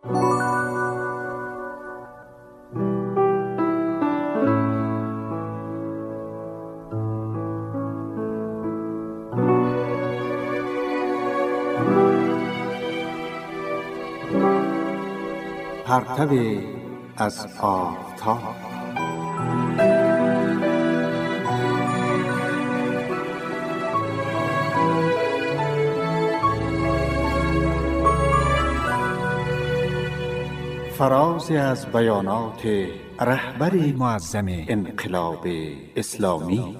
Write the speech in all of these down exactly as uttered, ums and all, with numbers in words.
پرتو از آفتاب. فرازی از بیانات رهبر معظم انقلاب اسلامی.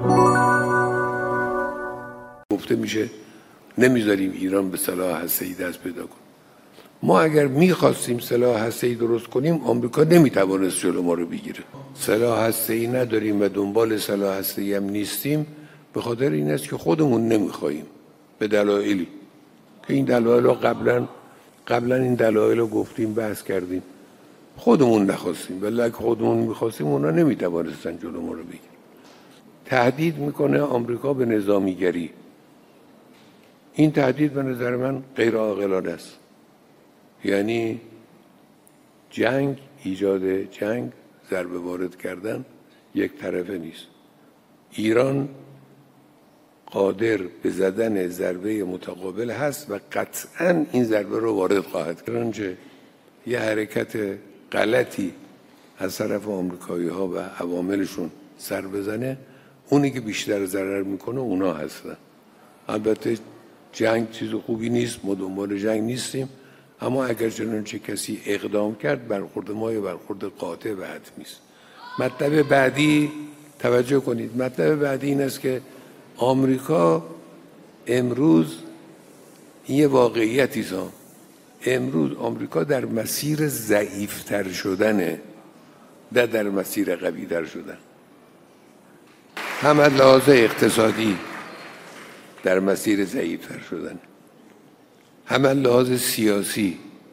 گفته میشه نمیذاریم ایران به سلاح هسته‌ای دست پیدا کنه. ما اگر میخواستیم سلاح هسته‌ای درست کنیم، آمریکا نمیتوانست جلو ما رو بگیره. سلاح هسته‌ای نداریم و دنبال سلاح هسته‌ای هم نیستیم، به خاطر این است که خودمون نمیخوایم، به دلایلی که این دلایل رو قبلا قبلا این دلایل رو گفتیم، بحث کردیم. خودمون نخواستیم، ولی اگه خودمون میخواستیم اونا نمیتوانستن جلو ما رو بگیرن. تهدید میکنه آمریکا به نظامیگری. این تهدید به نظر من غیر عاقلانه است. یعنی جنگ، ایجاد جنگ، ضربه وارد کردن یک طرفه نیست. ایران قادر به زدن ضربه متقابل هست و قطعاً این ضربه رو وارد خواهد کرد. چنانچه یه حرکت غلطی از طرف آمریکایی‌ها و عواملشون سر بزنه، اونی که بیشتر ضرر میکنه اونا هستن. البته جنگ چیز خوبی نیست، ما دنبال جنگ نیستیم، اما اگر چنانچه کسی اقدام کرد، برخورد ما یه برخورد قاطع و حتمی است. مطلب بعدی توجه کنید. مطلب بعدی این است که آمریکا امروز یه واقعیتی است. امروز آمریکا در مسیر ضعیفتر شدنه، نه در مسیر قوی‌تر شدن. هم از لحاظ اقتصادی در مسیر ضعیفتر شدن، هم از لحاظ سیاسی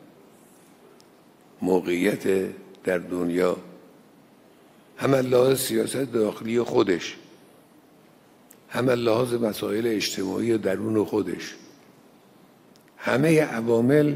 موقعیت در دنیا، هم از لحاظ سیاست داخلی خودش، هم از لحاظ مسائل اجتماعی و درون خودش. همه عوامل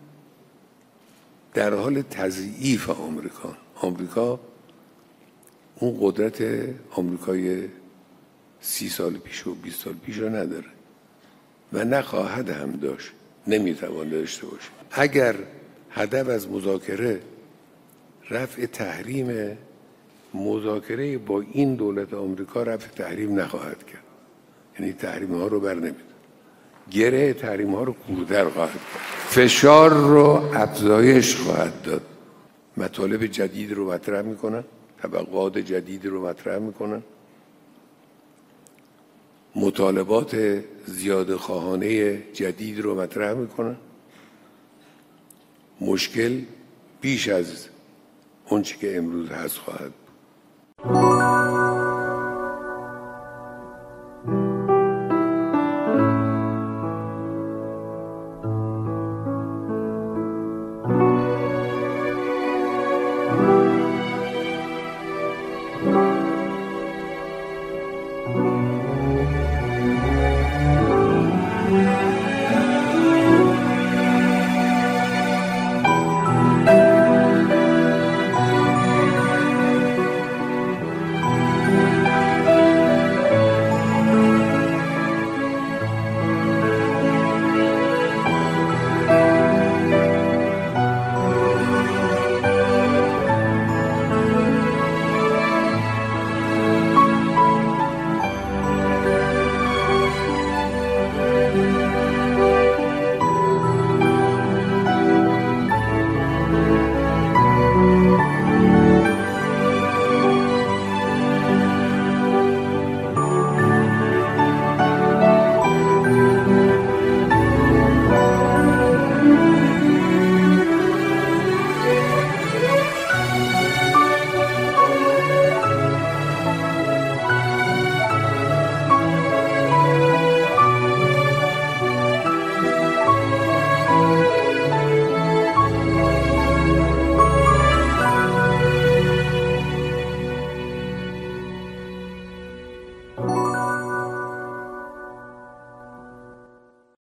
در حال تضعیف آمریکا. آمریکا اون قدرت آمریکای سی سال پیش و بیست سال پیش رو نداره و نخواهد هم داشت، نمیتوان داشته باشه. اگر هدف از مذاکره رفع تحریم، مذاکره با این دولت آمریکا رفع تحریم نخواهد کرد. یعنی تحریم ها رو بر نمی‌داره، گره تحریم ها رو کورتر خواهد کرد، فشار رو افزایش خواهد داد، مطالب جدید رو مطرح میکنن، طبقات جدید رو مطرح میکنن، مطالبات زیاده خواهانه جدید رو مطرح میکنن. مشکل بیش از اون چی که امروز هست خواهد بود.